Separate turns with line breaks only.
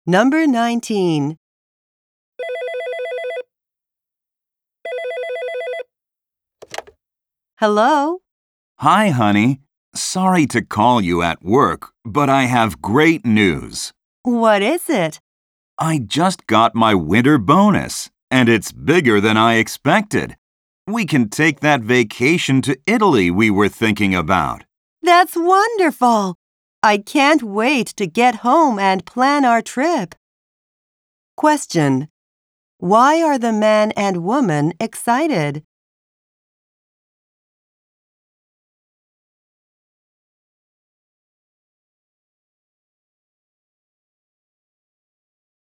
Number 19. Hello?
Hi, honey. Sorry to call you at work, but I have great news.
What is it?
I just got my winter bonus, and it's bigger than I expected. We can take that vacation to Italy we were thinking about.
That's wonderful! I can't wait to get home and plan our trip. Question: Why are the man and woman excited?